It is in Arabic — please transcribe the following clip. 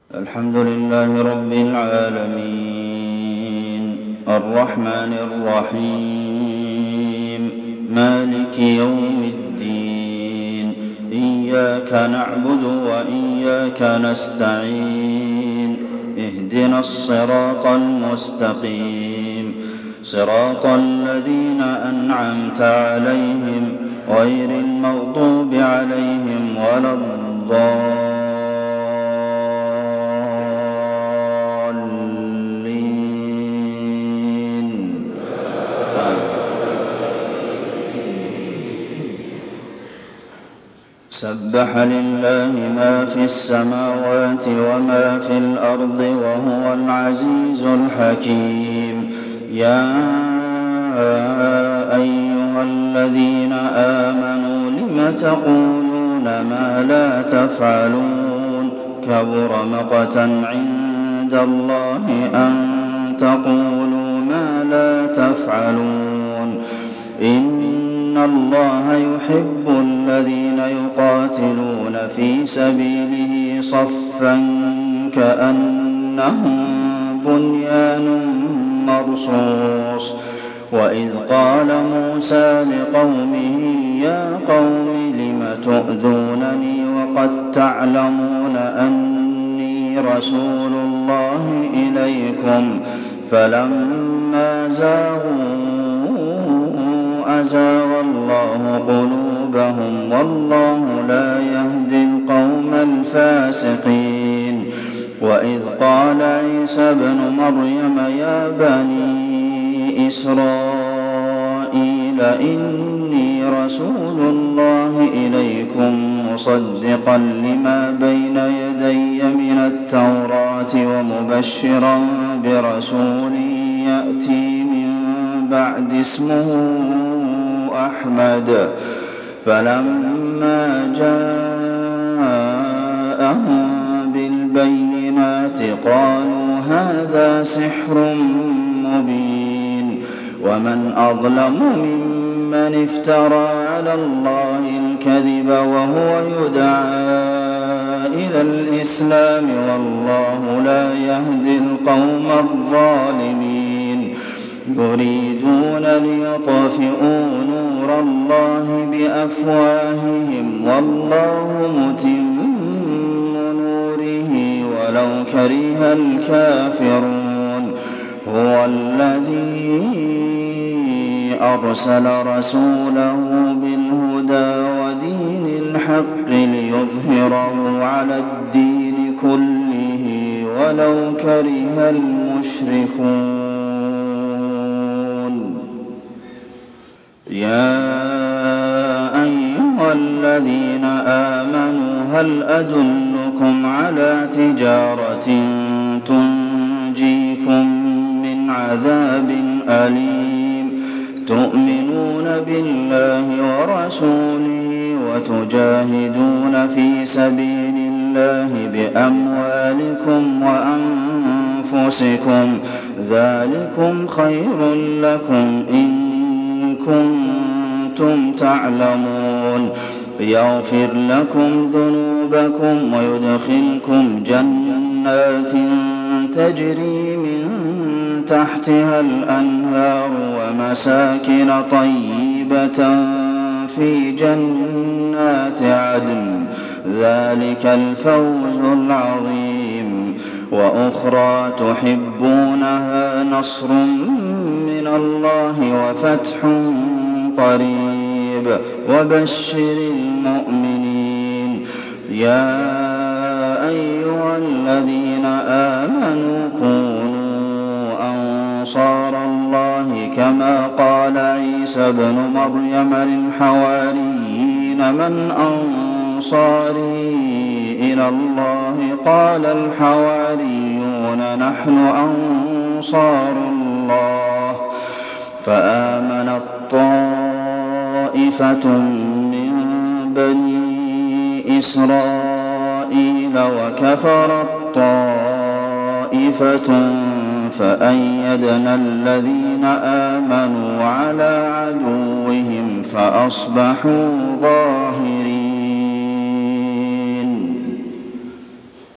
الحمد لله رب العالمين الرحمن الرحيم مالك يوم الدين إياك نعبد وإياك نستعين اهدنا الصراط المستقيم صراط الذين أنعمت عليهم غير المغضوب عليهم ولا الضالين. سبح لله ما في السماوات وما في الأرض وهو العزيز الحكيم. يا أيها الذين آمنوا لم تقولون ما لا تفعلون كبر مقتا عند الله أن تقولوا ما لا تفعلون. إن الله يحب الذين يقاتلون في سبيله صفا كأنهم بنيان مرصوص. وإذ قال موسى لقومه يا قوم لم تؤذونني وقد تعلمون أني رسول الله إليكم فلما زاغوا أزاغ الله قلوبهم والله لا يهدي القوم الفاسقين. وإذ قال عيسى ابن مريم يا بني إسرائيل إني رسول الله إليكم مصدقا لما بين يدي من التوراة ومبشرا برسول يأتي من بعد اسمه أحمد. فلما جاءهم بالبينات قالوا هذا سحر مبين. ومن أظلم ممن افترى على الله الكذب وهو يدعى إلى الإسلام والله لا يهدي القوم الظالمين. يريدون ليطفئوا نور الله بأفواههم والله متم نوره ولو كره الكافرون. هو الذي أرسل رسوله بالهدى ودين الحق ليظهره على الدين كله ولو كره المشركون. يا أيها الذين آمنوا هل أدلكم على تجارة تنجيكم من عذاب أليم تؤمنون بالله ورسوله وتجاهدون في سبيل الله بأموالكم وأنفسكم ذلكم خير لكم إن كنتم تعلمون. يغفر لكم ذنوبكم ويدخلكم جنات تجري من تحتها الأنهار ومساكن طيبة في جنات عدن ذلك الفوز العظيم. وأخرى تحبونها نصر من الله وفتح قريب وبشر المؤمنين. يا أيها الذين آمنوا كونوا أنصار الله كما قال عيسى ابن مريم للحواريين من أنصاري إلى الله قال الحواريون نحن أنصار الله. فآمنت طائفة من بني إسرائيل وكفرت طائفة فأيدنا الذين آمنوا على عدوهم فأصبحوا ظاهرين.